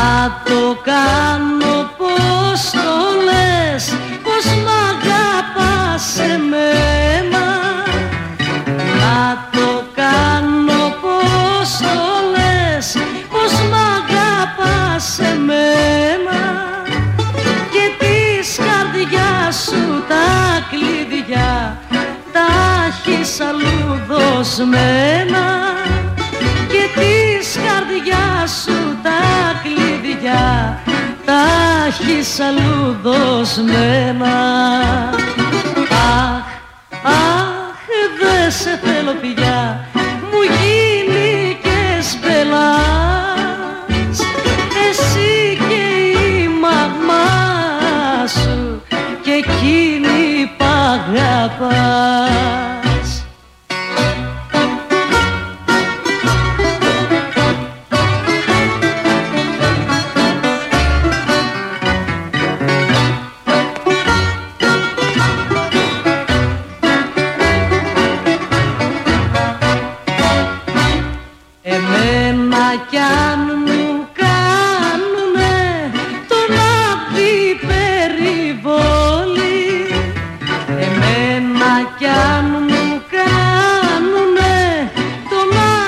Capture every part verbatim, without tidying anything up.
Να το κάνω πως το λες, πως μ' αγαπάς εμένα. Να το κάνω πως το λες, πως μ' αγαπάς εμένα. Και της καρδιάς σου τα κλειδιά τα έχεις αλλού δοσμένα. Και της καρδιάς σου τα κλειδιά τα έχεις αλλού δοσμένα. Αχ, αχ, δε σε θέλω πια, μου γίνηκες μπελάς. Εσύ και η μαμά σου και εκείνη π' αγαπάς. Κι αν μου κάνουνε τον αντιπεριβόλη, εμένα κι αν μου κάνουνε τον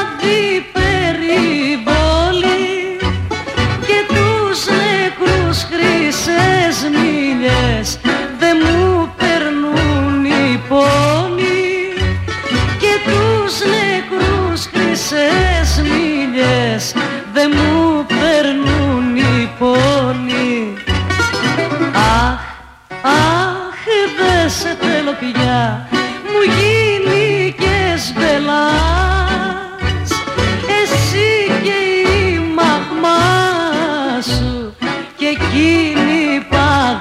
αντιπεριβόλη, και τους νεκρούς χρυσές μήλιες δε μου περνούν οι πόνοι, και τους νεκρούς χρυσές μήλιες δε μου περνούν οι πόνοι. Αχ, αχ, δε σε θέλω πια, μου γίνηκες μπελάς. Εσύ και η μαμά σου και εκείνη π'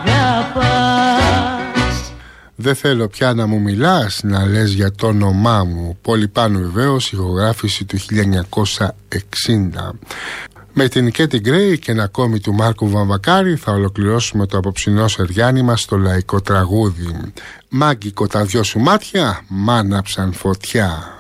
αγαπάς. Δεν θέλω πια να μου μιλάς, να λες για το όνομά μου. Πολυπάνου βεβαίως, ηχογράφηση του χίλια εννιακόσια εξήντα. Με την Κέτι Γκρέι και ένα ακόμη του Μάρκου Βαμβακάρη θα ολοκληρώσουμε το απόψινό σεριάνι μας στο λαϊκό τραγούδι. Μάγκικο τα δυο σου μάτια, μ' άναψαν φωτιά.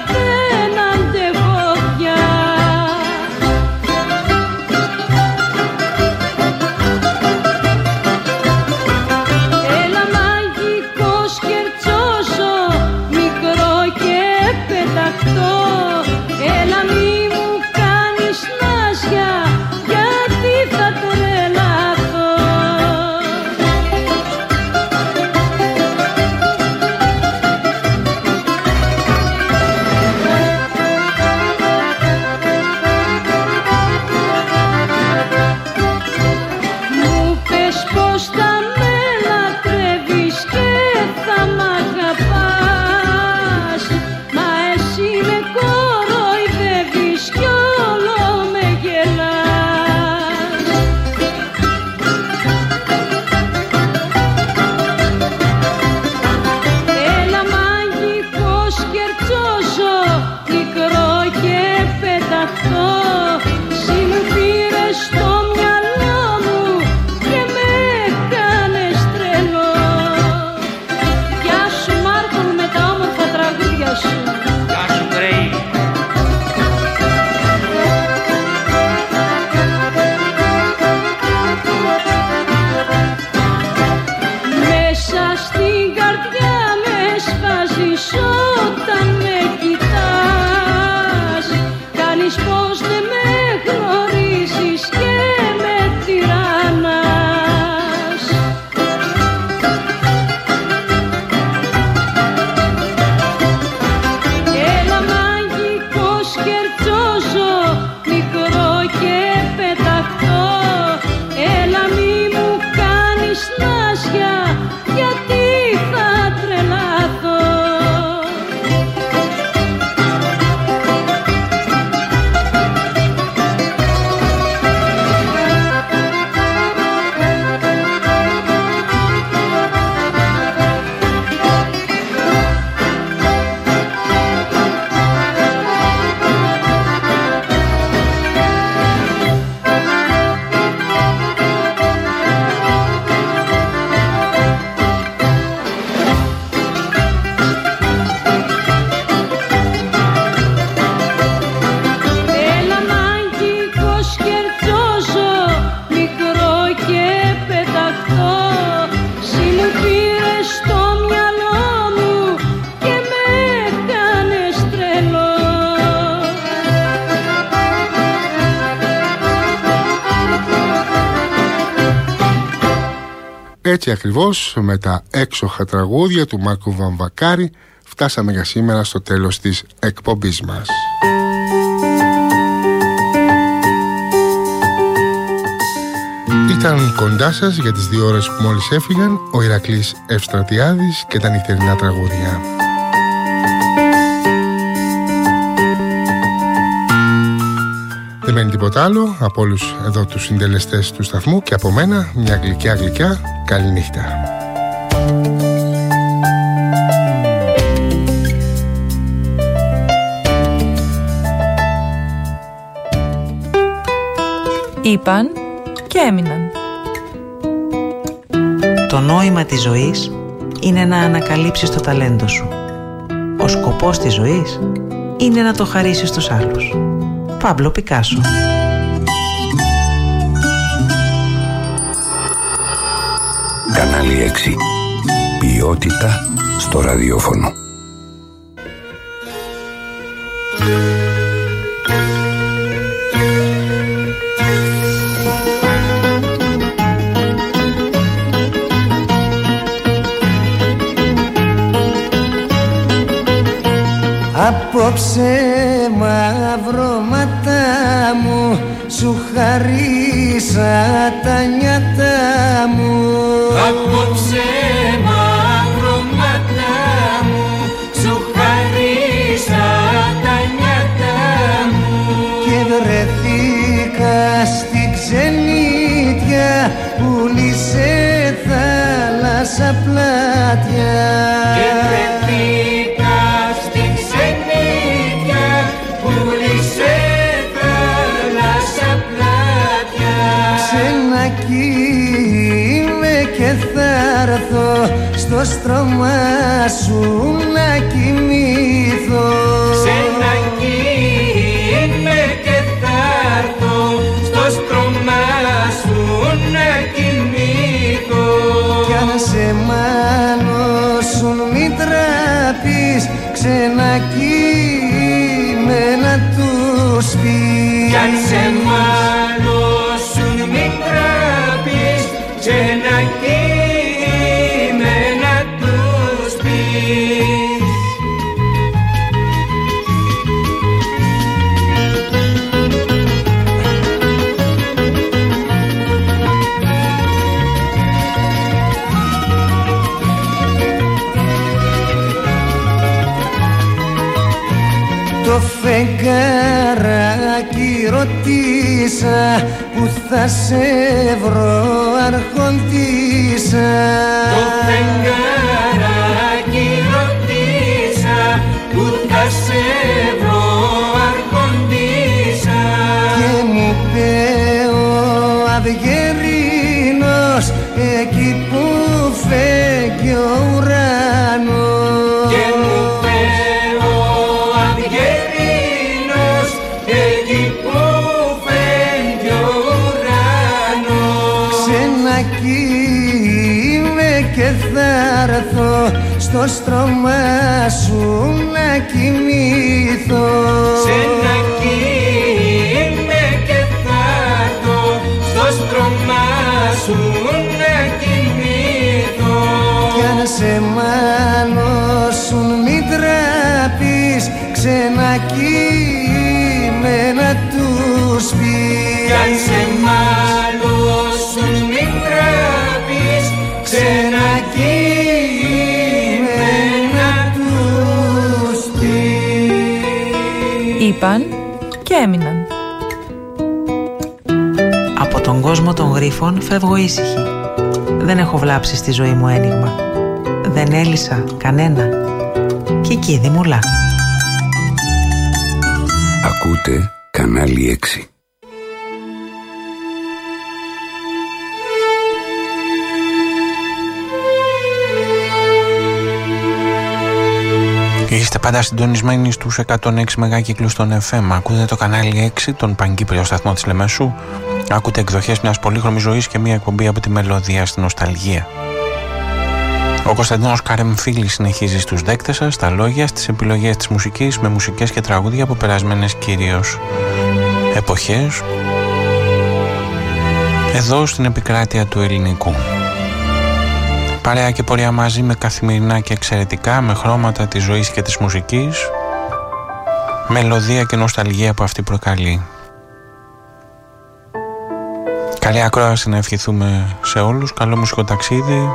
Δεν αντέχω πια. Έτσι ακριβώς, με τα έξοχα τραγούδια του Μάρκου Βαμβακάρη, φτάσαμε για σήμερα στο τέλος της εκπομπής μας. Ήταν κοντά σας για τις δύο ώρες που μόλις έφυγαν ο Ηρακλής Ευστρατιάδης και τα νυχτερινά τραγούδια. Δεν μένει τίποτα άλλο από όλους εδώ τους συντελεστές του σταθμού και από μένα μια γλυκιά γλυκιά καληνύχτα. Είπαν και έμειναν. Το νόημα της ζωής είναι να ανακαλύψεις το ταλέντο σου. Ο σκοπός της ζωής είναι να το χαρίσεις στους άλλους. Παμπλο Πικάσο. Κανάλι έξι. Ποιότητα στο ραδιόφωνο. Απόψε μαυρώματα μου σου χαρίσα τα νιάτα μου. Απόψε μαυρώματα μου σου χαρίσα τα νιάτα μου. Και βρεθήκα στη ξενίτια που λύσε θάλασσα πλάτια. Και βρεθήκα στη ξενίτια που λύσε θάλασσα πλάτια. Ξενακί είμαι και θα έρθω στο στρώμα σου να κοιμηθώ. Ξενακί είμαι και θα έρθω στο στρώμα σου να κοιμηθώ. Κι αν σε μάνωσουν μη τραπείς, ξενακί με να τους πεις. Κι αν σε μάνωσουν μη τραπείς, ξενακί με να τους πεις. Το φεγγαράκι ρωτήσα που θα σε βρω αρχοντήσα. Το φεγγαράκι ρωτήσα που θα σε βρω αρχοντήσα. Και μου είπε ο Αυγερίνος εκεί που φέγγει ο ουρανός. Και μου είπε ο Αυγερίνος εκεί που φέγγει ο ουρανός. Ξενακί είμαι και θα έρθω στο στρώμα σου να κοιμηθώ. Ξενακί είμαι και θα έρθω στο στρώμα σου να κοιμηθώ. Κι αν σε μάνωσουν μη τραπείς, ξενακί με να τους πεις. Κι αν σε μάλωσουν μη τραπείς, ξενακί με να τους πεις. Είπαν και έμειναν. Από τον κόσμο των γρίφων φεύγω ήσυχη. Δεν έχω βλάψει στη ζωή μου ένιγμα. Δεν έλυσα κανένα. Κι εκεί δημουλά. Ακούτε Κανάλι έξι. Είστε πάντα συντονισμένοι στους εκατόν έξι μεγάκυκλους των εφ εμ. Ακούτε το Κανάλι έξι, τον Παγκύπριο σταθμό της Λεμεσού. Ακούτε εκδοχές μιας πολύχρωμης ζωής και μια εκπομπή από τη μελωδία στην νοσταλγία. Ο Κωνσταντίνος Καρεμφίλης συνεχίζει στους δέκτες σας, στα λόγια, στις επιλογές της μουσικής, με μουσικές και τραγούδια από περασμένες κυρίως εποχές, εδώ στην επικράτεια του ελληνικού. Παρέα και πορεία μαζί με καθημερινά και εξαιρετικά, με χρώματα της ζωής και της μουσικής, μελωδία και νοσταλγία που αυτή προκαλεί. Καλή ακρόαση να ευχηθούμε σε όλους, καλό μουσικό ταξίδι,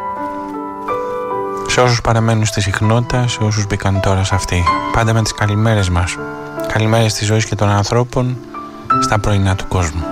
σε όσους παραμένουν στη συχνότητα, σε όσους μπήκαν τώρα σε αυτή. Πάντα με τις καλημέρες μας, καλημέρες της ζωής και των ανθρώπων στα πρωινά του κόσμου.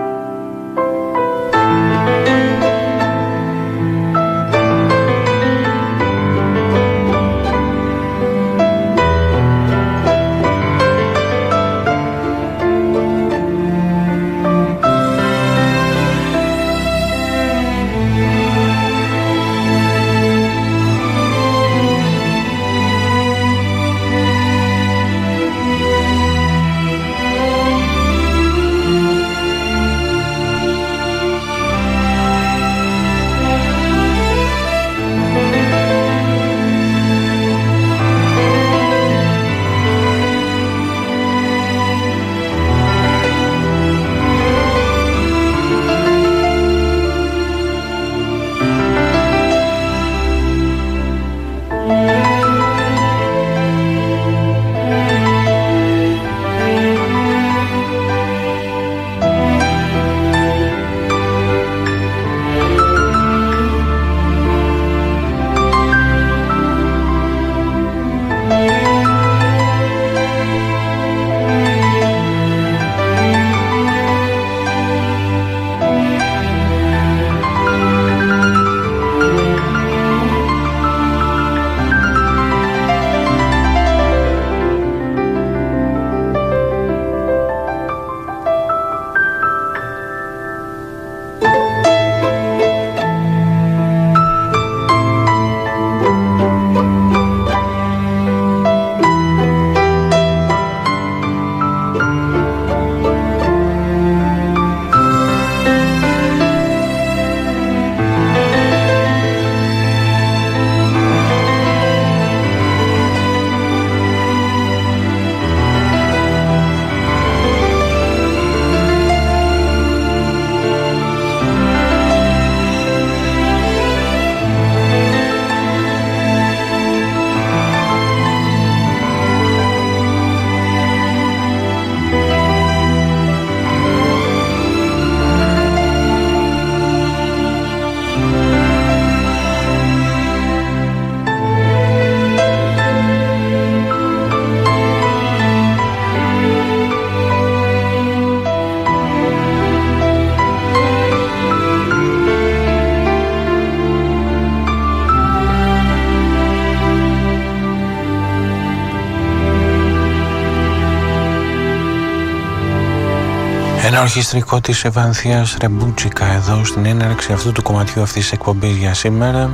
Ένα ορχιστρικό της Ευανθίας Ρεμπούτσικα εδώ στην έναρξη αυτού του κομματιού αυτής της εκπομπής για σήμερα.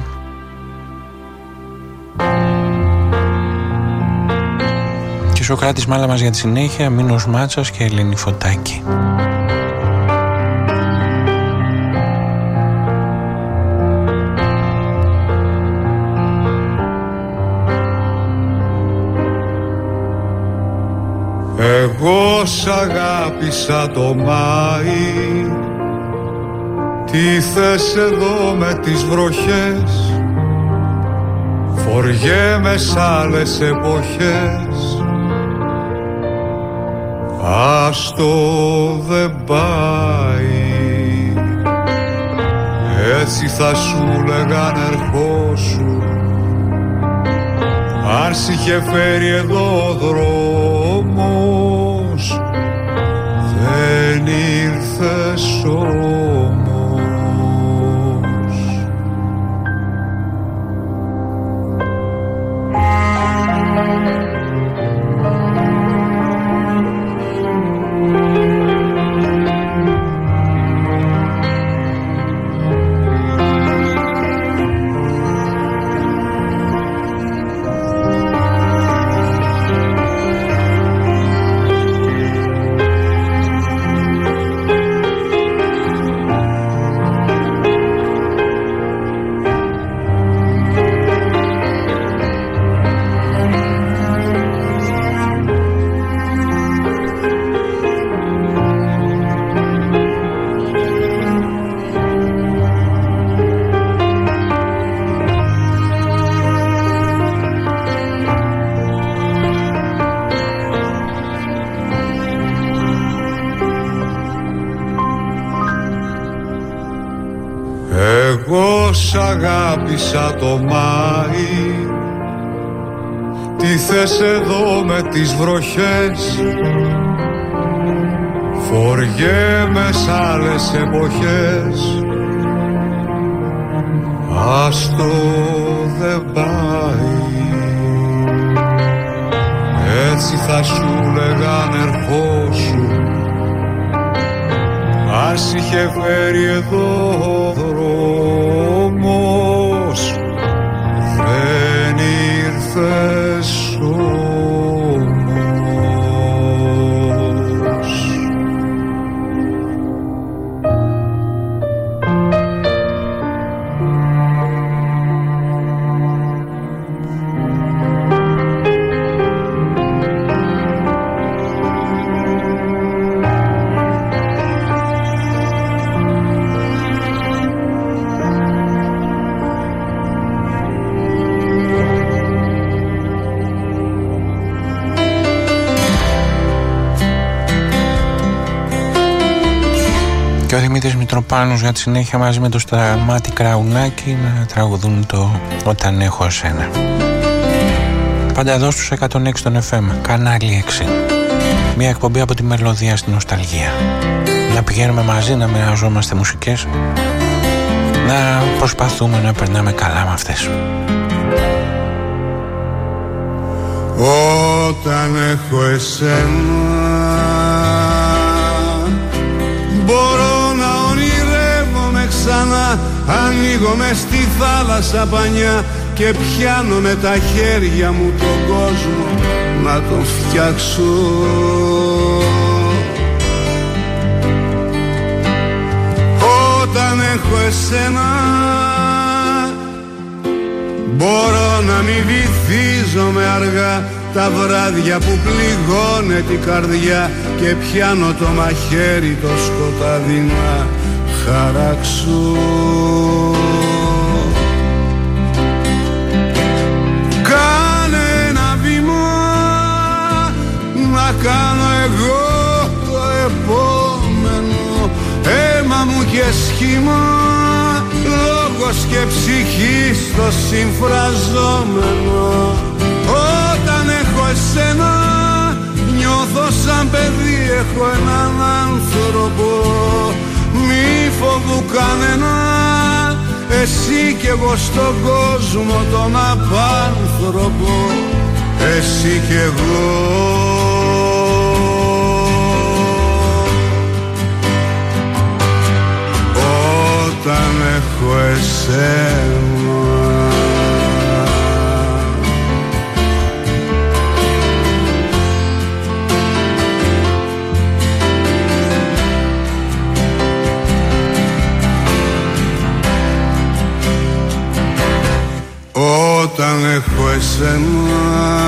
Και Σοκράτης Μάλαμας για τη συνέχεια, Μίνος Μάτσας και Ελένη Φωτάκη. Εγώ σ' αγάπησα το Μάη, τι θες εδώ με τις βροχές, φοριέμαι σ' άλλες εποχές, άστο δεν πάει, έτσι θα σου λέγαν ερχόσου, αν σ' είχε φέρει εδώ ο δρόμος, δεν ήρθες όμως. σαν το Μάη. Τι θες εδώ με τις βροχές, φοριέμαι σ' άλλες εποχές. Άστο δεν πάει, έτσι θα σου λέγαν ερχόσου, ας είχε φέρει εδώ ο δρόμος, δεν ήρθες όμως. Και ο Δημήτρης Μητροπάνος για τη συνέχεια μαζί με το Σταμάτη Κραουνάκη να τραγουδούν το «Όταν έχω εσένα». Πάντα εδώ στους εκατόν έξι των εφ εμ, κανάλι έξι. Μια εκπομπή από τη μελωδία στην νοσταλγία. Να πηγαίνουμε μαζί, να μοιραζόμαστε μουσικές, να προσπαθούμε να περνάμε καλά με αυτές. Όταν έχω εσένα μπορώ να ονειρεύομαι ξανά. Ανοίγω μες στη θάλασσα πανιά και πιάνω με τα χέρια μου τον κόσμο να τον φτιάξω. Όταν έχω εσένα μπορώ να μην βυθίζομαι αργά τα βράδια που πληγώνε την καρδιά και πιάνω το μαχαίρι το σκοτάδι να χαράξω. Κάνε ένα βήμα να κάνω εγώ το επόμενο, αίμα μου και σχήμα, λόγος και ψυχή στο συμφραζόμενο. Όταν έχω εσένα νιώθω σαν παιδί, έχω έναν άνθρωπο, μη φοβού κανένα, εσύ κι εγώ στον κόσμο τον απάνθρωπο, εσύ κι εγώ. Όταν έχω εσένα Όταν έχω εσένα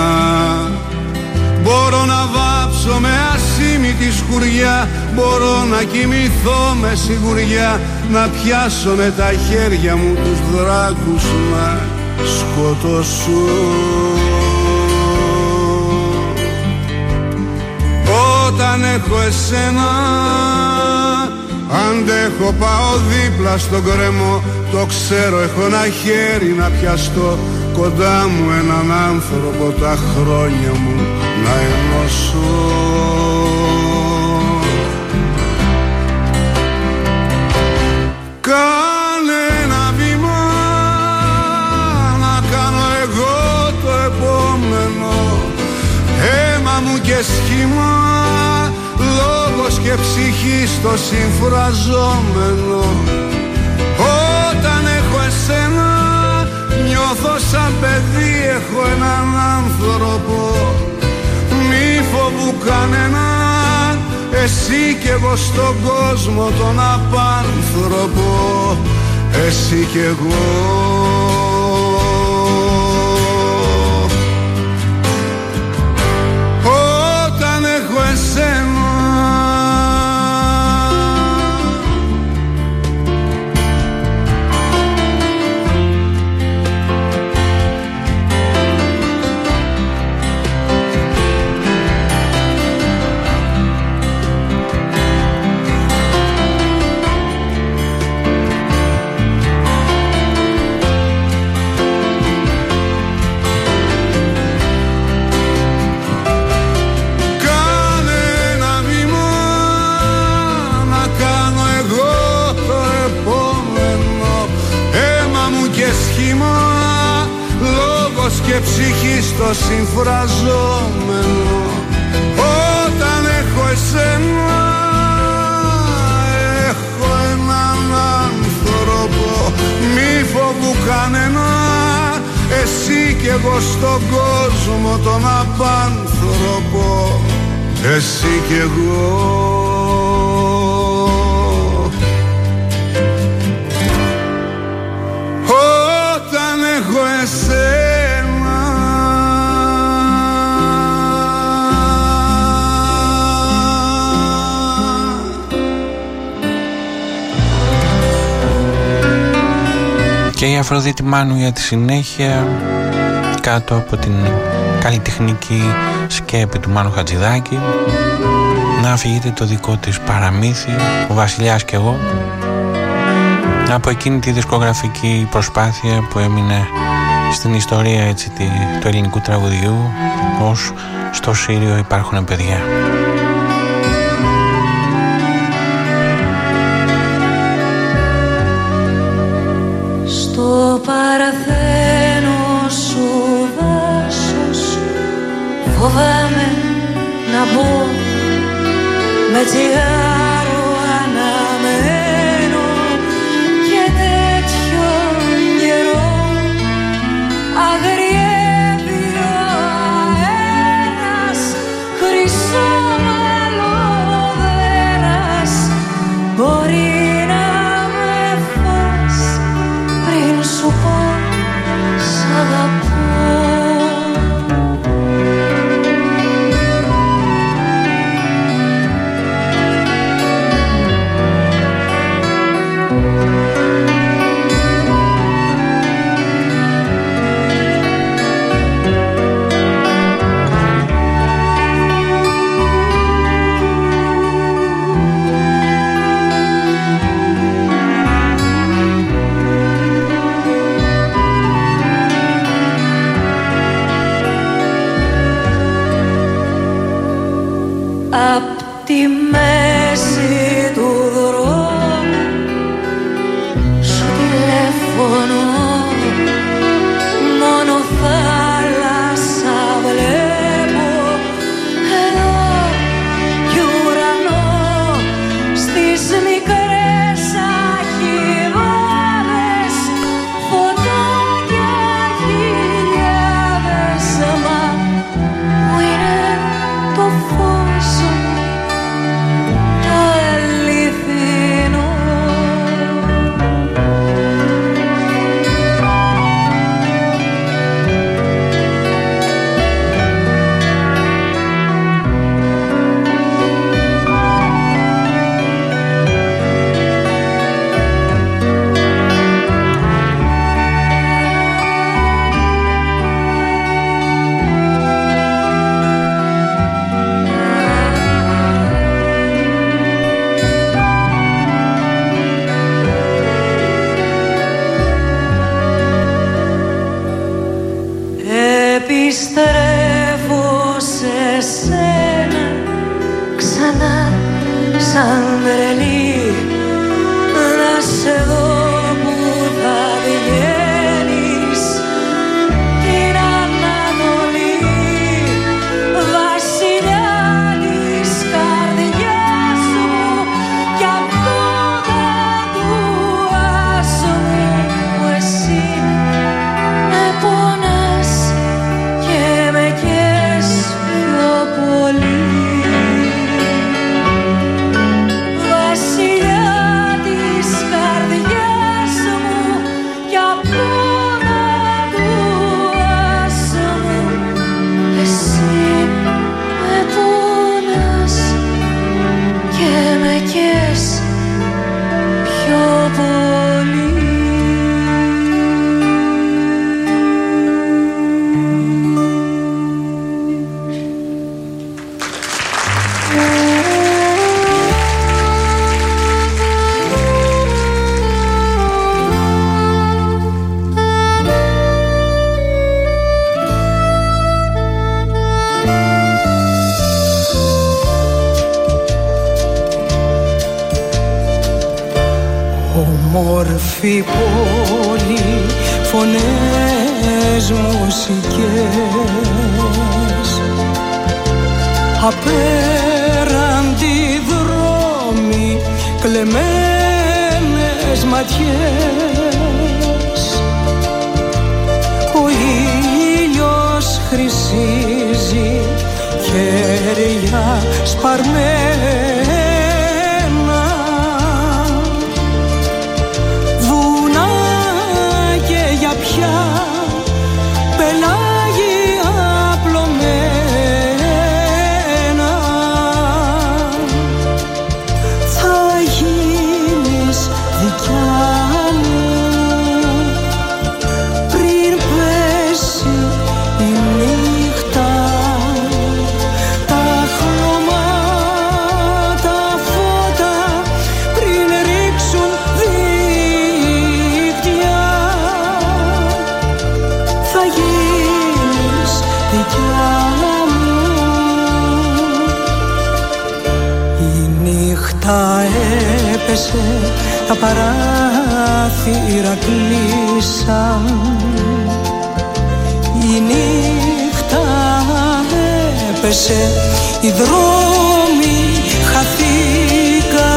μπορώ να βάψω με ασήμητη σκουριά, μπορώ να κοιμηθώ με σιγουριά, να πιάσω με τα χέρια μου τους δράκους να σκοτώσω. Όταν έχω εσένα αντέχω, πάω δίπλα στον κρεμό, το ξέρω, έχω ένα χέρι να πιαστώ, κοντά μου έναν άνθρωπο τα χρόνια μου να ενώσω. Κάνε ένα βήμα να κάνω εγώ το επόμενο, αίμα μου και σχήμα, λόγος και ψυχή στο συμφραζόμενο. Όταν έχω εσένα νιώθω σαν παιδί, έχω έναν άνθρωπο, μη φοβού κανένα, εσύ κι εγώ στον κόσμο τον απάνθρωπο, εσύ κι εγώ. Όταν έχω εσένα και ψυχή στο συμφραζόμενο. Όταν έχω εσένα, έχω έναν άνθρωπο, μη φοβού κανένα, εσύ κι εγώ στον κόσμο τον απάνθρωπο, εσύ κι εγώ. Όταν έχω εσένα, και η Αφροδίτη Μάνου για τη συνέχεια κάτω από την καλλιτεχνική σκέπη του Μάνου Χατζηδάκη να αφηγείται το δικό της παραμύθι, ο Βασιλιάς και εγώ, από εκείνη τη δισκογραφική προσπάθεια που έμεινε στην ιστορία έτσι, του ελληνικού τραγουδιού ως στο Σύριο υπάρχουν παιδιά. Στο παραθένο σου δάσος φοβάμαι να μπω με τσιγάρο αναμένο και τέτοιο καιρό αγριεύει ο αέρας χρυσόμαλοδέρας. Μπορεί να με φας πριν σου πω σ' αγαπώ. Απ' τη μέση του δρόμου σου τηλεφωνώ, μόνο θάλασσα βλέπω εδώ κι ουρανό. Στις μικρές αχιβάδες φωτάκια χιλιάδες, μα που είναι το φως το αληθινό. Επιστρέφω σε σένα ξανά σαν τρελή, να σε δω που θα βγαίνεις την Ανατολή. Βασιλιά της καρδιάς μου κι απόντα του άσμου, που εσύ με πονάς και με καις πιο πολύ. Βασιλιά της καρδιάς μου κι απόντα του άσμου, εσύ με πονάς και με καις πιο πολύ. Όμορφη πόλη, φωνές, μουσική, ματιές, απέραντι δρόμοι, κλεμμένες ματιές. Ο ήλιος χρυσίζει χέρια σπαρμένα, βουνά και για πια πελάγια απλωμένα. Θα γίνεις δικιά μου πριν πέσει η νύχτα, τα χρώματα φώτα πριν ρίξουν δίχτυα. Θα γίνεις δικιά μου. Η νύχτα έπεσε, τα παράθυρα κλείσαν. Η νύχτα έπεσε, οι δρόμοι χαθήκαν.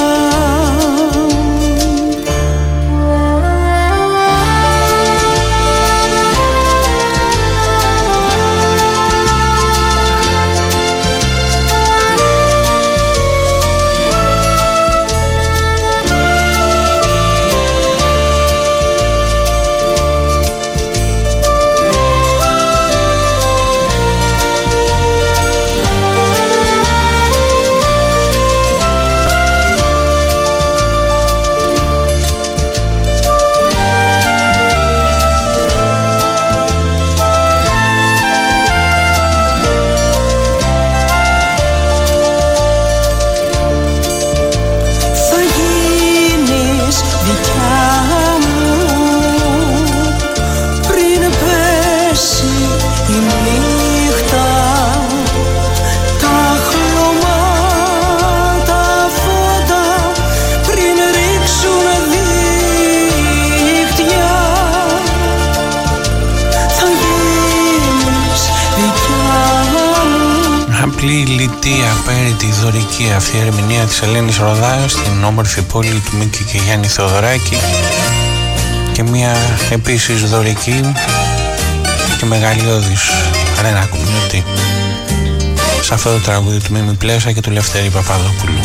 Απέραντη δωρική αυτή η ερμηνεία της Ελένης Ροδάου στην όμορφη πόλη του Μίκη και Γιάννη Θεοδωράκη, και μια επίσης δωρική και μεγαλειώδης Ρένα Κουμνιώτη σε αυτό το τραγούδι του Μίμη Πλέσα και του Λευτέρη Παπαδόπουλου.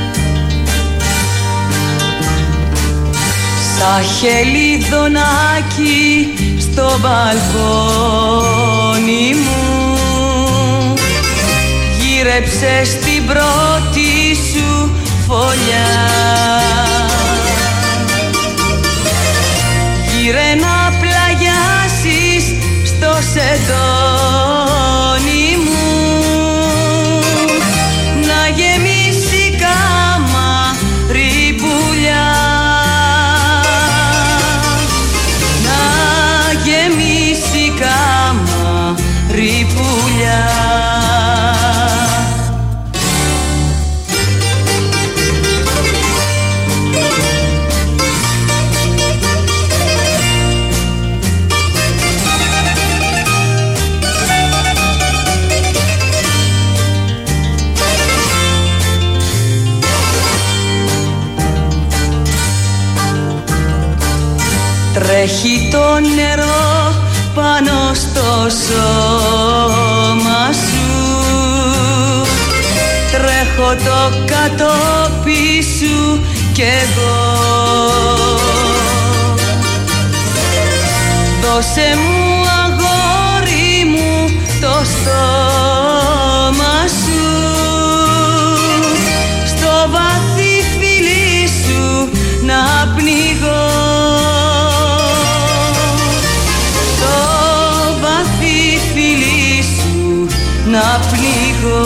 Σαν χελιδονάκι στο μπαλκόνι μου, γύρεψε στην πρώτη σου φωλιά. Γύρε να πλαγιάσεις στο σεντόνι μου, να γεμίσει καμάρι πουλιά, να γεμίσει καμάρι πουλιά. Τρέχει το νερό πάνω στο σώμα σου, τρέχω το κατόπι σου κι εγώ. Δώσε μου αγόρι μου το στόμα σου, στο βαθύ φιλί σου να πνιγώ. Να πνιγώ.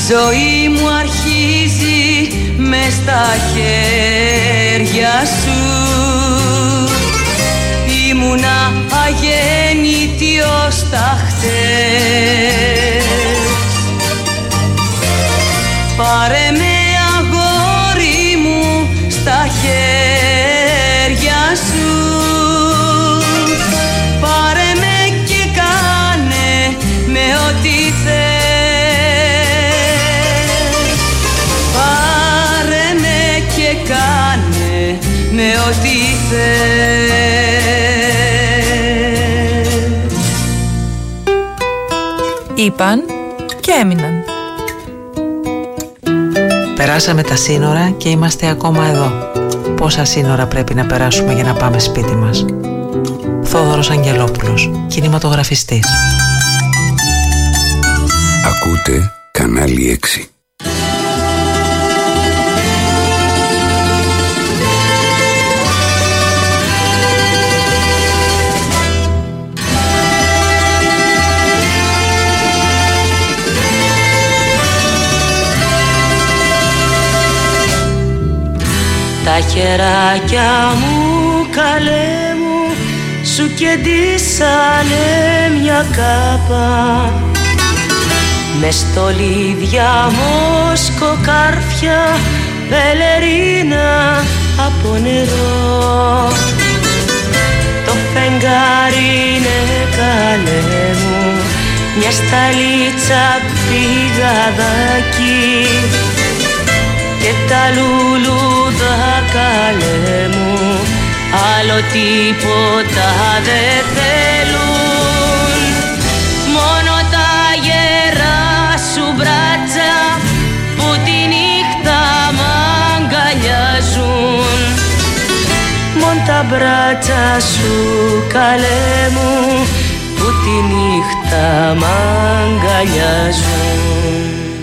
ζωή μου αρχίζει μες στα χέρια σου. Ήμουνα αγέννητη ως τα χτες. Πάρε με αγόρι μου στα χέρια σου. Πάρε με και κάνε με ό,τι θες. Πάρε με και κάνε με ό,τι θες. Είπαν και έμειναν. Περάσαμε τα σύνορα και είμαστε ακόμα εδώ. Πόσα σύνορα πρέπει να περάσουμε για να πάμε σπίτι μας. Θόδωρος Αγγελόπουλος, κινηματογραφιστής. Ακούτε κανάλι έξι. Τα χεράκια μου καλέ μου σου κεντήσανε μια κάπα με στολίδια μοσκοκάρφια πελερίνα από νερό. Το φεγγάρι είναι καλέ μου μια σταλίτσα πηγαδάκι και τα λουλούδα καλέ μου άλλο τίποτα δεν θέλουν. Μόνο τα γερά σου μπράτσα που τη νύχτα μ' αγκαλιάζουν. Μόνο τα μπράτσα σου καλέ μου που τη νύχτα μ' αγκαλιάζουν.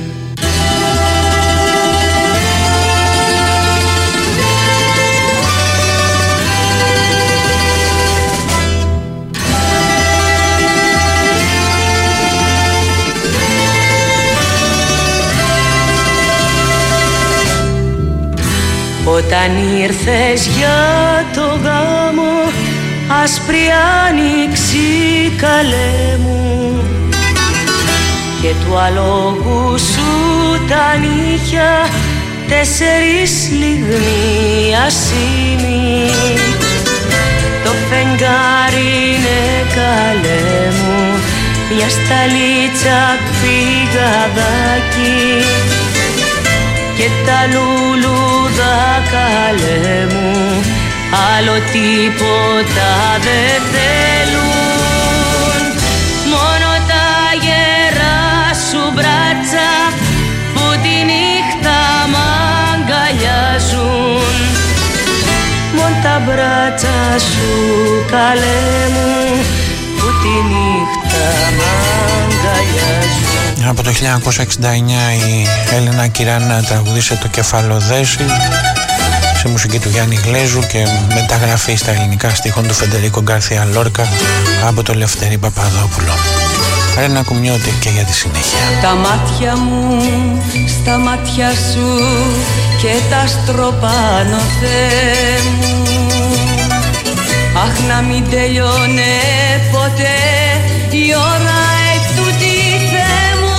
Όταν ήρθες για το γάμο άσπρη άνοιξη καλέ μου και του αλόγου σου τα νύχια τέσσερις λιγνοί ασήμοι. Το φεγγάρι είναι καλέ μου μια σταλίτσα πηγαδάκι και τα λουλούδα καλέ μου άλλο τίποτα δεν θέλουν. Μόνο τα γερά σου μπράτσα που τη νύχτα μ' αγκαλιάζουν. Μόνο τα μπράτσα σου καλέ μου που τη νύχτα μ' αγκαλιάζουν. Από το χίλια εννιακόσια εξήντα εννιά η Έλληνα Κυράνα τραγουδίσε το Κεφαλοδέσι σε μουσική του Γιάννη Γλέζου και μεταγραφή στα ελληνικά στίχων του Φεντερίκο Γκάρθια Λόρκα από το Λευτέρη Παπαδόπουλο. Ρένα Κουμιώτη και για τη συνέχεια. Τα μάτια μου στα μάτια σου και τα στροπάνω Θεέ μου. Αχ να μην τελειώνε ποτέ η ώρα ετούτη Θεέ μου.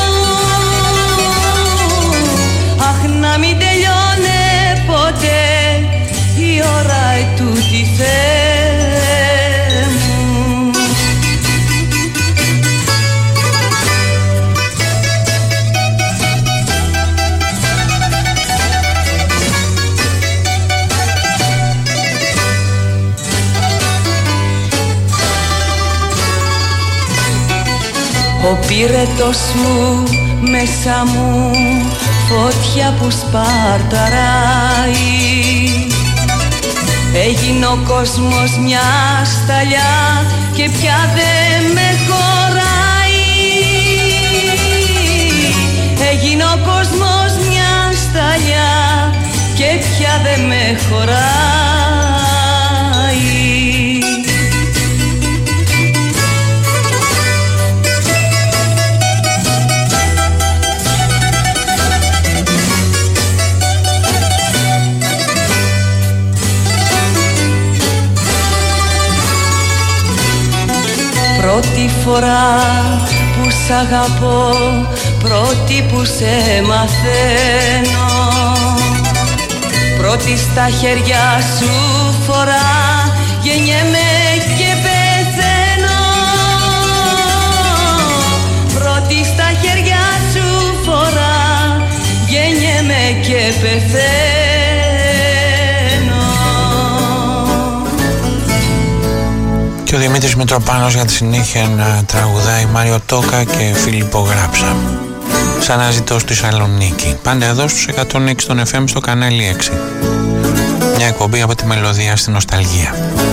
Αχ να μην τελειώνε ποτέ η ώρα ετούτη Θεέ μου. Ο πύρετος μου μέσα μου φωτιά που σπαρταράει. Έγινε ο κόσμος μια σταλιά και πια δεν με χωράει. Έγινε ο κόσμος μια σταλιά και πια δεν με χωράει. φορά που σ' αγαπώ, πρώτη που σε μαθαίνω, πρώτη στα χέρια σου φορά, γεννιέμαι και πεθαίνω. Πρώτη στα χέρια σου φορά, γεννιέμαι και πεθαίνω. Και ο Δημήτρης Μητροπάνος για τη συνέχεια να τραγουδάει Μάριο Τόκα και Φίλιππο Γράψα. Σαν να ζητώ στη Θεσσαλονίκη. Πάντα εδώ στους εκατόν έξι των εφ εμ στο κανάλι έξι. Μια εκπομπή από τη μελωδία στην νοσταλγία.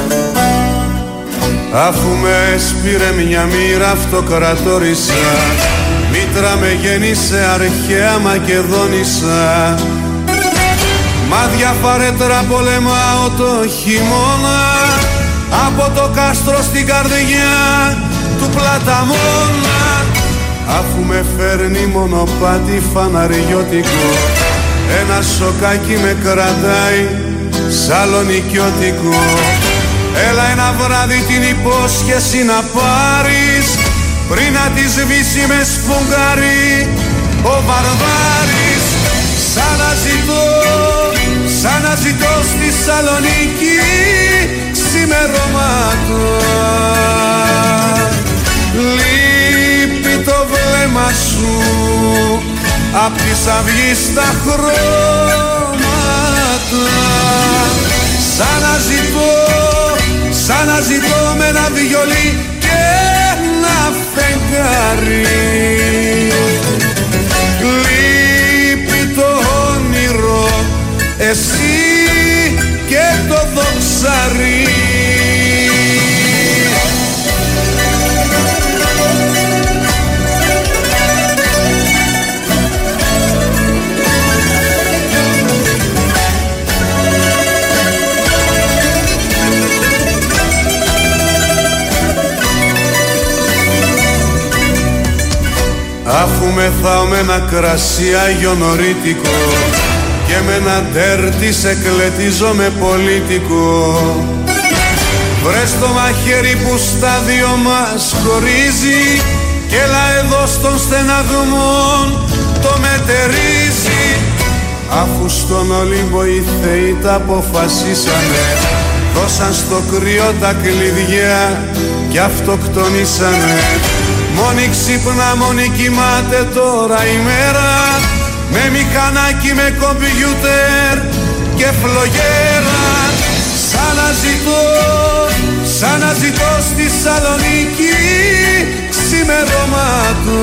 Αφού με σπήρε μια μοίρα αυτοκρατόρισα, μήτρα με γέννησε αρχαία Μακεδόνισσα. Μάδια φαρέτρα πολεμάω το χειμώνα, από το κάστρο στην καρδιά του Πλαταμόνα. Αφού με φέρνει μονοπάτι φαναριώτικο, ένα σοκάκι με κρατάει σαλονικιώτικο. Έλα ένα βράδυ την υπόσχεση να πάρεις, πριν να τη σβήσει με σφουγγάρι ο Βαρβάρης. Σαν να ζητώ, σαν να ζητώ στη Σαλονίκη ξημερώματα. Λείπει το βλέμμα σου απ' της αυγής τα χρώματα. Σαν να ζητώ, σαν να ζητώ με ένα βιολί και ένα φεγγάρι. Λείπει το όνειρο, εσύ και το δοξάρι. Αφού μεθάω με ένα κρασί αγιονορίτικο και με ένα τέρτι σε κλετίζω με πολίτικο, βρες το μαχαίρι που στα δυο μας χωρίζει και έλα εδώ στον στεναγμόν το μετερίζει. Αφού στον Ολύμπο οι θεοί τα αποφασίσανε, δώσαν στο κρύο τα κλειδιά και αυτοκτονήσανε. Μόνη ξύπνα, μόνη κοιμάται τώρα η μέρα, με μηχανάκι, με κομπιούτερ και φλογέρα. Σαν να ζητώ, σαν να ζητώ στη Σαλονίκη ξημερώματα.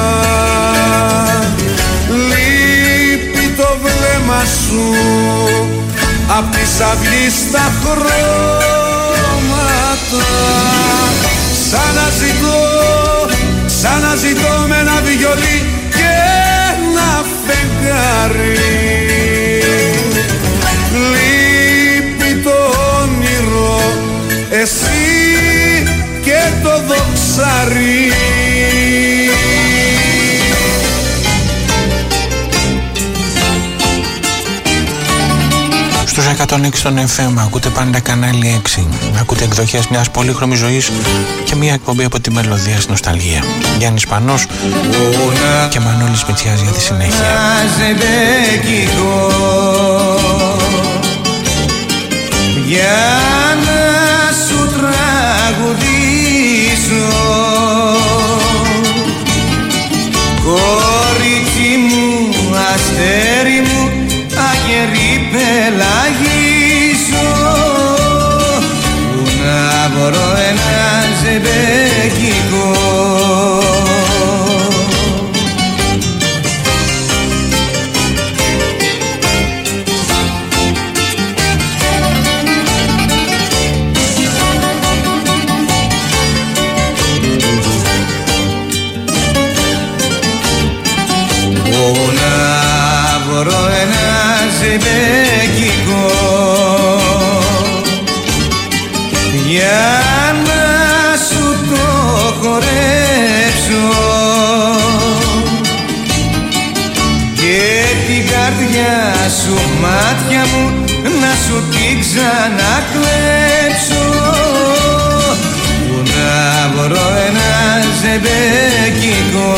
Λείπει το βλέμμα σου απ' της αυγής τα χρώματα. Σαν να ζητώ, σαν να ζητώ με ένα βιολί και ένα φεγγάρι. Λείπει το όνειρο, εσύ και το δοξάρι. Στους εκατόν έξι των εφ εμ ακούτε πάντα κανάλι έξι. Ακούτε εκδοχές μιας πολύχρωμης ζωής και μια εκπομπή από τη μελωδία στην νοσταλγία. Γιάννης Πανός και Μανώλης Μητσιάς για τη συνέχεια. Για να σου τραγουδήσω, κορίτσι μου, αστέρι μου, αγερή πελαγίσω, που να βρω ένα ζεμπέκικο. Ζεμπέκικο για να σου το χορέψω και την καρδιά σου μάτια μου να σου την ξανακλέψω, που να βρω ένα ζεμπέκικο.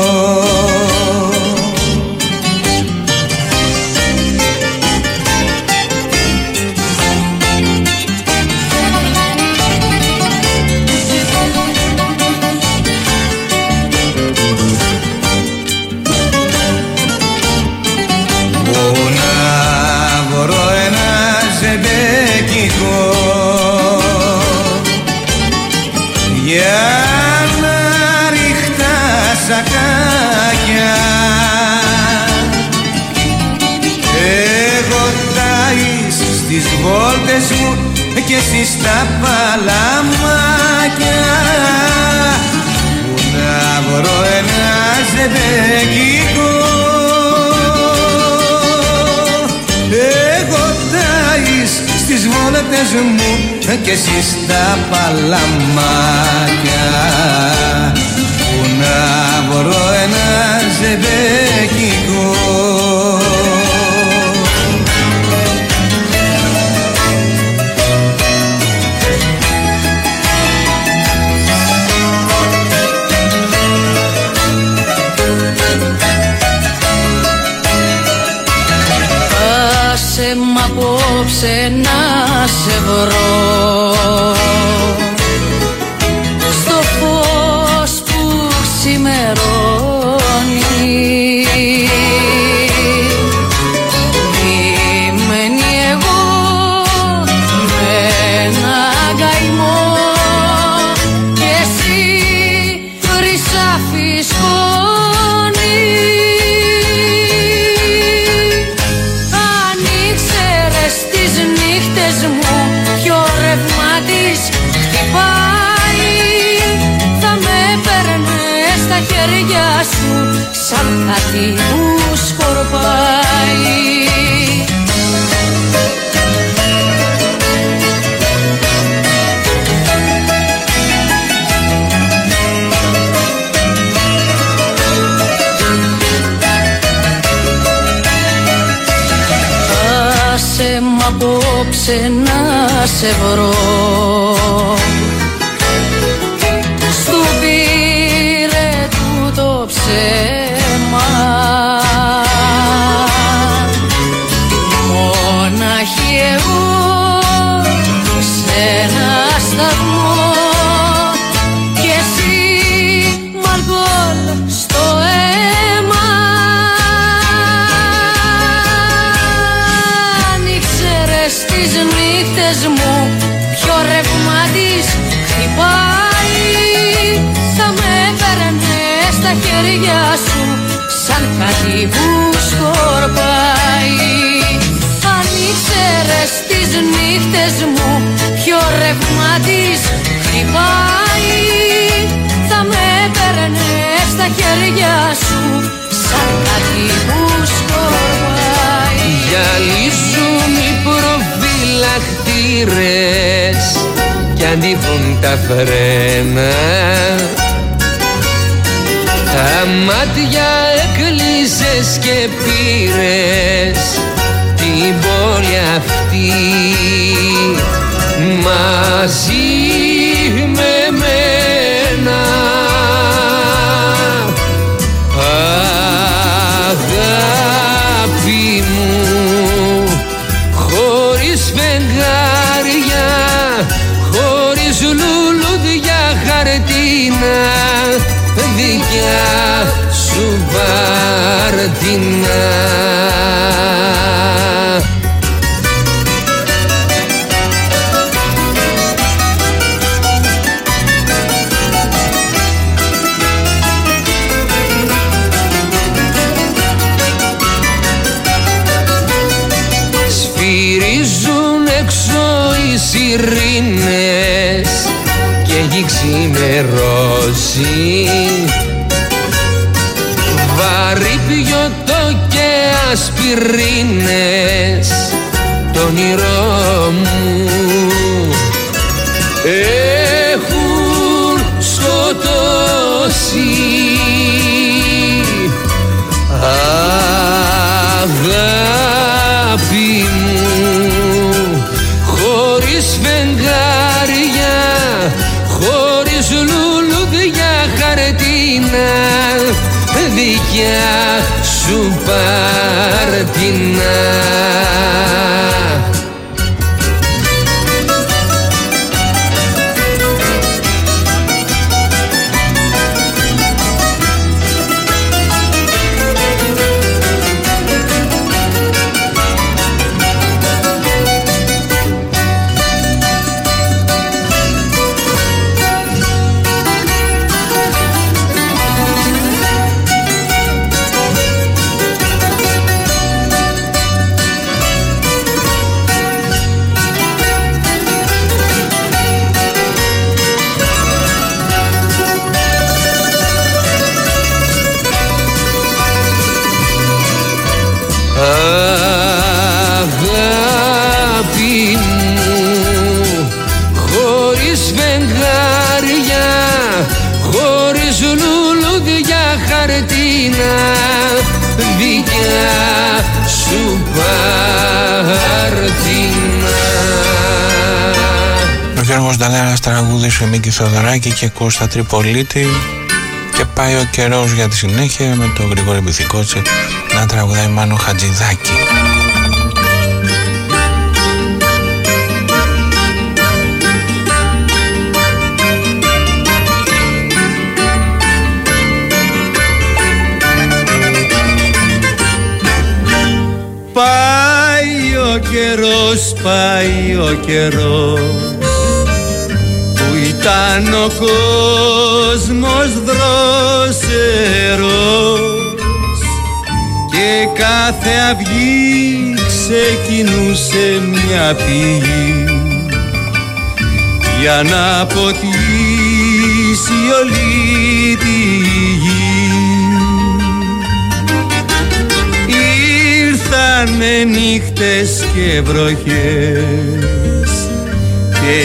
Για να ρίχτα σακάκια εγώ τάεις στις βόλτες μου και εσύ στα παλαμάκια. Πού να βρω ένα ζεμπέκικο, εγώ τάεις στις βόλτες μου και εσύ στα παλαμάκια. Πού να βρω ένα ζεμπέκικο. Άσε μ' απόψε να σε βρω στο φως που ξημερώνει. Ημένει εγώ με ένα καημό και εσύ χρυσάφι σκόνη. Αν ήξερες τις νύχτες μου ποιο ρεύμα της χτυπάει, θα με παίρνες στα χέρια σου σαν κάτι που σκορπάει. Άσε μ' απόψε να σε βρω στου πήρε του το ψέμα. Μόναχη εγώ σε ένα σταθμό και εσύ μ' αλκοόλ στο αίμα. Αν ήξερες τις νύχτες μου ποιο ρεύμα της χτυπάει, θα με παίρνες στα χέρια σου σαν κάτι που σκορπάει. Αν ήξερες τις νύχτες μου ποιο ρεύμα της χτυπάει, θα με παίρνες στα χέρια σου σαν κάτι που σκορπάει. Γυαλίζουν οι προφυλακτήρες κι ανοίγουν τα φρένα. Τα μάτια έκλεισες και πήρες την πόλη αυτή μαζί με μένα. Αγάπη μου χωρίς φεγγάρια, χωρίς λουλούδια χαρτίνα, δικιά σου βάρδινα. Σφυρίζουν έξω οι σιρήνες και έχει ξημερώσει. Βαρύ πιωτό και ασπιρίνες το όνειρό μου έχουν σκοτώσει. Αγάπη μου χωρίς φεγγάρια, χωρίς χαρτινά. Αγάπη μου, χωρίς φεγγάρια, χωρίς λουλούδια χαρτίνα, δικιά σου παρτίνα. Ο Γιώργος Νταλάρας τραγούδισε Μίκη Θοδωράκη και Κώστα Τριπολίτη. Και πάει ο καιρός για τη συνέχεια με τον Γρηγόρη Μπιθικότση να τραγουδάει Μάνο Χατζηδάκη. Πάει ο καιρός, πάει ο καιρός που ήταν ο κόσμος δρόσερος και κάθε αυγή ξεκινούσε μια πηγή για να ποτίσει όλη τη γη. Ήρθαν με νύχτες και βροχές και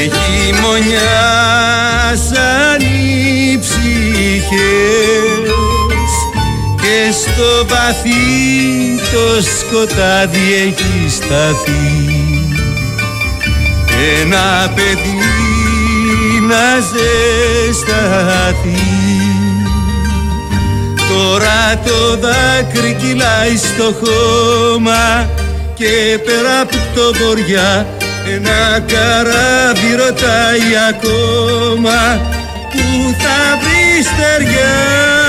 χειμωνιάσαν οι ψυχές και στο βαθύ το σκοτάδι έχει σταθεί ένα παιδί να ζεσταθεί. Τώρα το δάκρυ κυλάει στο χώμα και πέρα από το βοριά ένα καράβι ρωτάει ακόμα που θα βρει στεριά.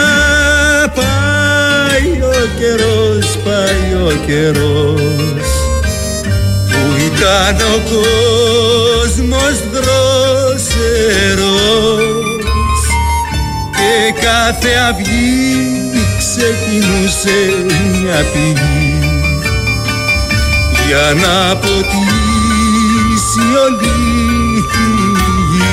Πάει ο καιρός, πάει ο καιρός που ήταν ο κόσμος δρόσερος και κάθε αυγή ξεκινούσε μια πηγή για να ποτίσει όλη τη γη.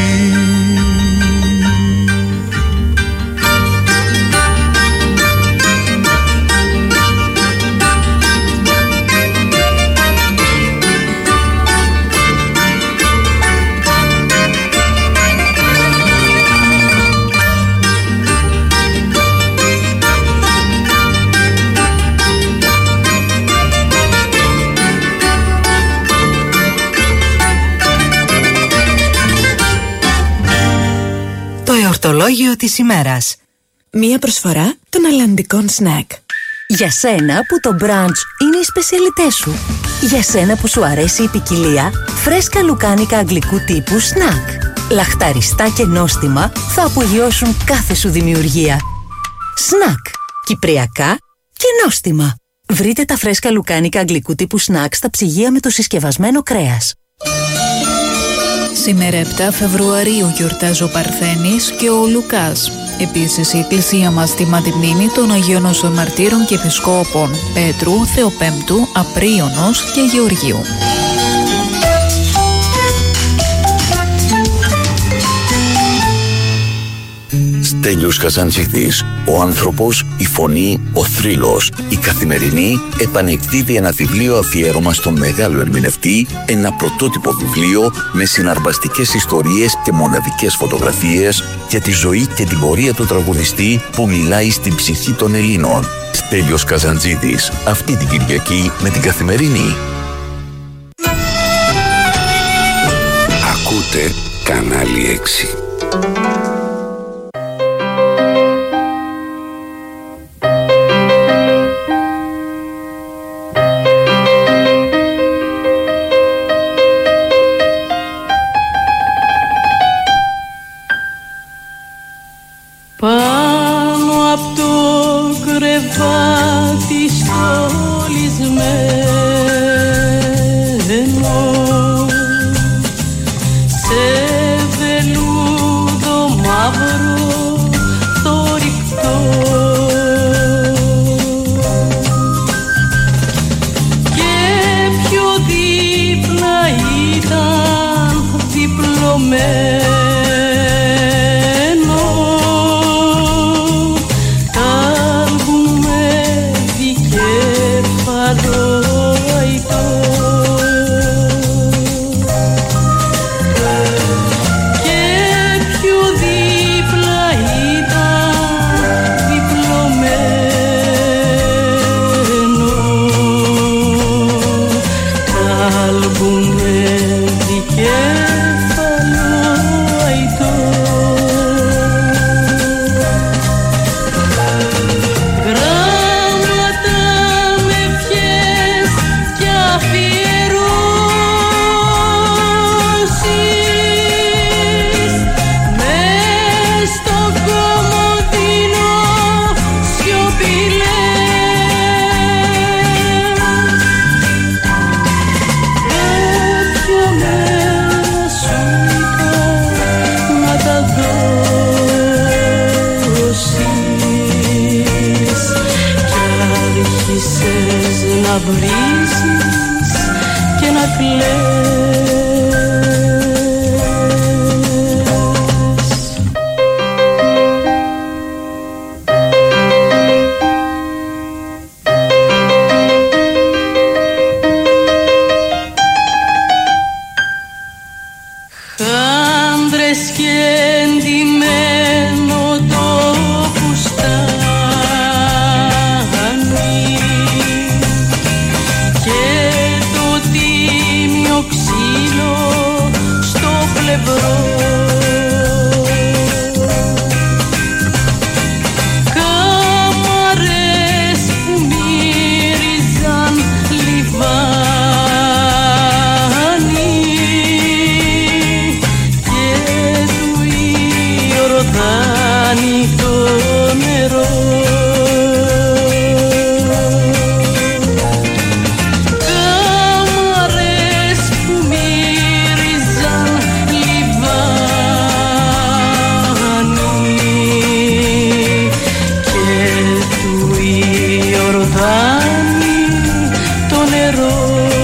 Εορτολόγιο της ημέρας. Μία προσφορά των αλλαντικών σνακ. Για σένα που το μπραντς είναι η σπεσιαλιτέ σου. Για σένα που σου αρέσει η ποικιλία, φρέσκα λουκάνικα αγγλικού τύπου σνακ. Λαχταριστά και νόστιμα θα απογειώσουν κάθε σου δημιουργία. Σνακ. Κυπριακά και νόστιμα. Βρείτε τα φρέσκα λουκάνικα αγγλικού τύπου σνακ στα ψυγεία με το συσκευασμένο κρέας. Σήμερα επτά Φεβρουαρίου γιορτάζει ο Παρθένης και ο Λουκάς. Επίσης η εκκλησία μας τιμά τη μνήμη των Αγίων Οσών Μαρτύρων και Επισκόπων Πέτρου, Θεοπέμπτου, Απρίωνος και Γεωργίου. Στέλιος Καζαντζίδης, ο άνθρωπος, η φωνή, ο θρύλος, η καθημερινή επανεκδίδει ένα βιβλίο αφιέρωμα στον μεγάλο ερμηνευτή, ένα πρωτότυπο βιβλίο με συναρπαστικές ιστορίες και μοναδικές φωτογραφίες για τη ζωή και την πορεία του τραγουδιστή που μιλάει στην ψυχή των Ελλήνων. Στέλιος Καζαντζίδης, αυτή την Κυριακή με την Καθημερινή. Ακούτε κανάλι έξι. βρίζεις και να κλαις. Χάντρες και εντυμένο το φουστάνι και το τίμιο ξύλο στο πλευρό. Κάμαρες που μύριζαν λιβάνι Ιορδάνη το νερό. Κάμαρες που μύριζαν λιβάνι και του Ιορδάνη το νερό.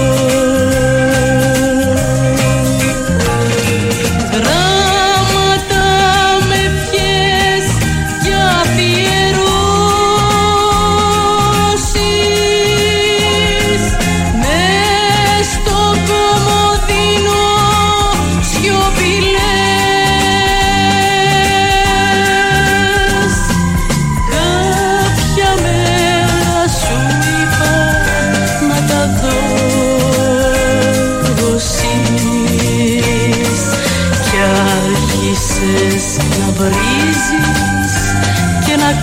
Να βρίζεις και να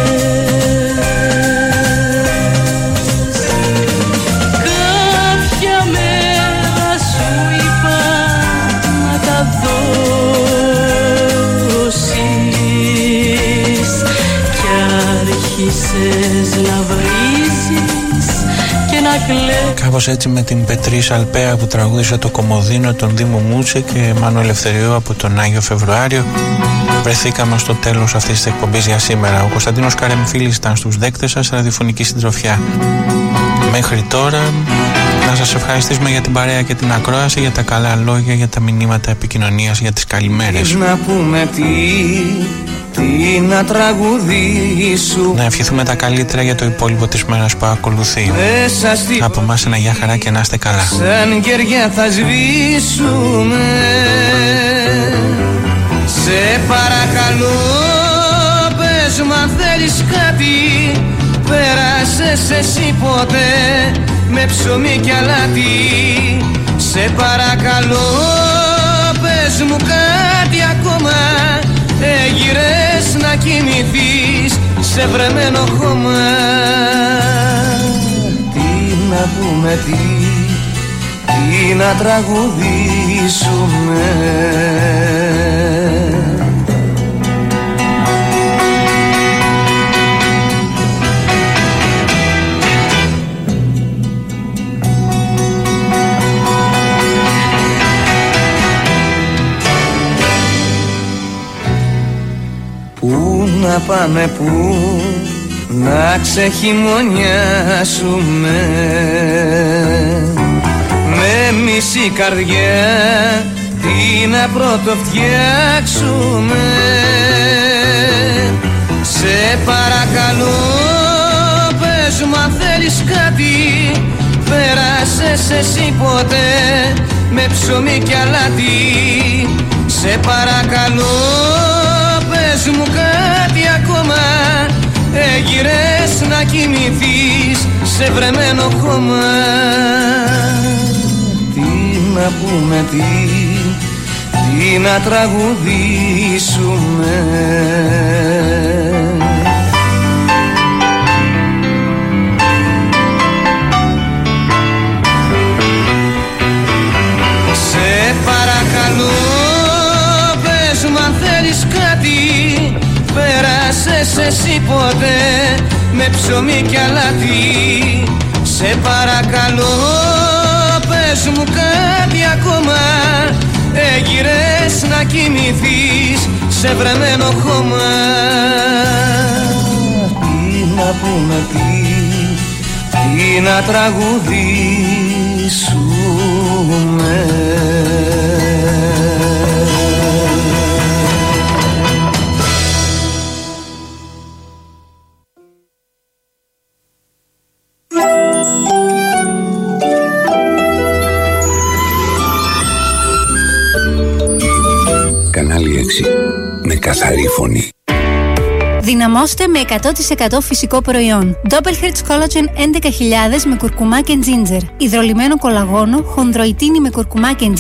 κλαις. Κάποια μέρα σου είπα να τα δώσεις κι άρχισες να βρίζεις και να κλαις. Κάπως έτσι με την Πετρίσα Αλπαία που τραγούδισε το Κομοδίνο, τον Δήμο Μούτσε και Μάνο Ελευθεριού από τον Άγιο Φεβρουάριο, βρεθήκαμε στο τέλος αυτής της εκπομπής για σήμερα. Ο Κωνσταντίνος Καρεμφίλης ήταν στους δέκτες σας, ραδιοφωνική συντροφιά. Μέχρι τώρα να σας ευχαριστήσουμε για την παρέα και την ακρόαση, για τα καλά λόγια, για τα μηνύματα επικοινωνίας, για τις καλημέρες. Να πούμε τι, τι να τραγουδήσουμε. Να ευχηθούμε τα καλύτερα για το υπόλοιπο της μέρας που ακολουθεί. Στη... Από εμάς ένα γεια χαρά και να είστε καλά. Σαν κεριά θα σβήσουμε. Σε παρακαλώ πες μ' αν θέλεις κάτι. Πέρασες εσύ ποτέ με ψωμί κι αλάτι. Σε παρακαλώ πες μου κάτι ακόμα. Έγειρες να κοιμηθείς σε βρεμένο χώμα. Τι να πούμε τι, τι να τραγουδήσουμε. Πού να πάμε, πού να ξεχειμονιάσουμε. Με μισή καρδιά τι να πρωτοφτιάξουμε. Σε παρακαλώ πες μου αν θέλεις κάτι. Πέρασες εσύ ποτέ με ψωμί κι αλάτι. Σε παρακαλώ πες μου κάτι ακόμα. Έγειρες να κοιμηθείς σε βρεμένο χώμα. Τι να πούμε τι, τι να τραγουδήσουμε. Σε παρακαλώ πες μου αν θέλεις κάτι. Πέρασες εσύ ποτέ με ψωμί κι αλάτι. Σε παρακαλώ πες μου κάτι ακόμα. Έγειρες να κοιμηθείς σε βρεμένο χώμα. Τι να πούμε τι, τι να τραγουδήσουμε. Κανάλι έξι. Με καθαρή φωνή. Δυναμώστε με εκατό τοις εκατό φυσικό προϊόν. Doppelhertz Collagen έντεκα χιλιάδες με κουρκουμά και ginger. Υδρολυμμένο κολαγόνο, χονδροϊτίνη με κουρκουμά και ginger.